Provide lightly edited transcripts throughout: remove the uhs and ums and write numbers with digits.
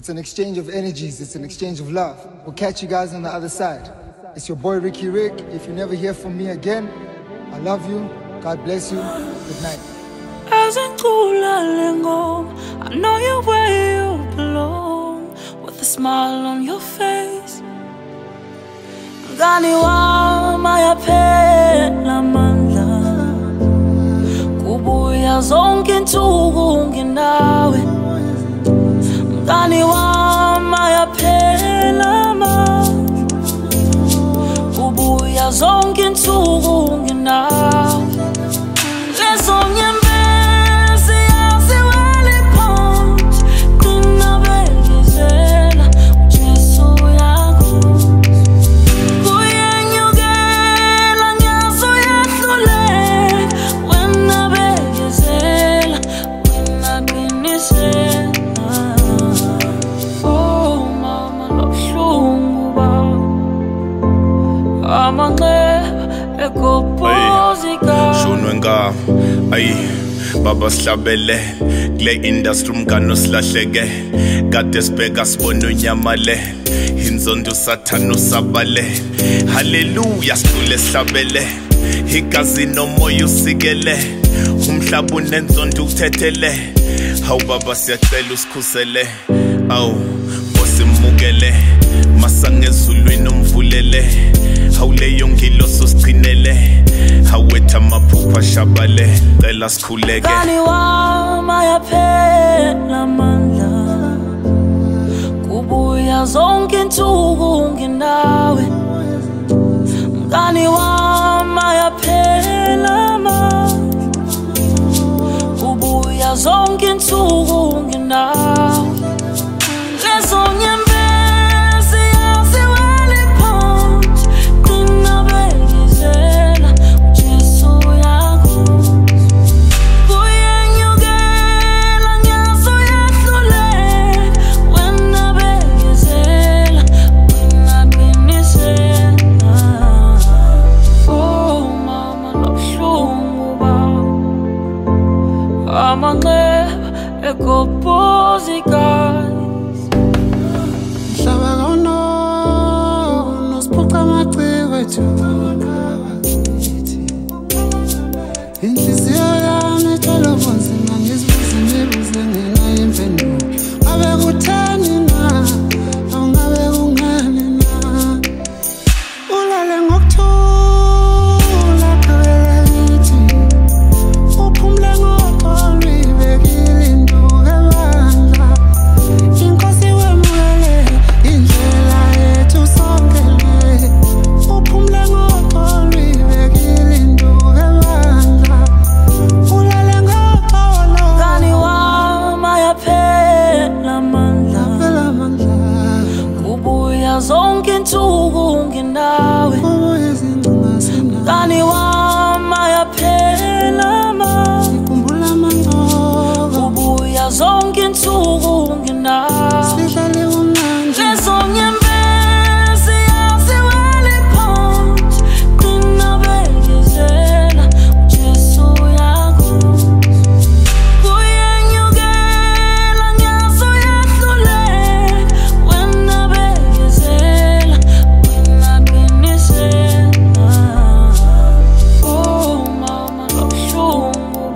It's an exchange of energies. It's an exchange of love. We'll catch you guys on the other side. It's your boy Ricky Rick. If you never hear from me again, I love you. God bless you. Good night. As I I know you're where you belong, with a smile on your face. Mngani wami ayaphela amandla, kubuya zonke insuku nginawe. Mngani wami ayaphela amandla, kubuya zonke insuku nginawe. Ay, baba sihlabele kule industry umngane osilahleke kade sibheka sibona unyamale inzondo sathana usabale haleluya sidlule sihlabele igazi nomoya usikele umhlaba unenzondo ukuthethele hawu baba siyacela usikhusele awu osimukele masangezulwini umvulele hawuleyo ngiloso sigcinele hawetha amaphupha shabale cela sikhuleke. Mngani wami ayaphela amandla, kubuya zonke insuku nginawe. Mngani wami ayaphela amandla, kubuya zonke insuku nginawe.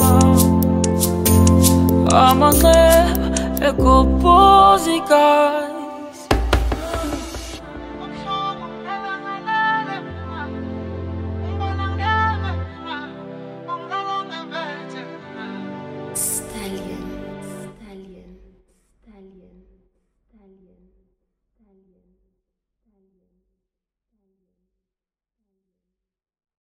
I'm a eco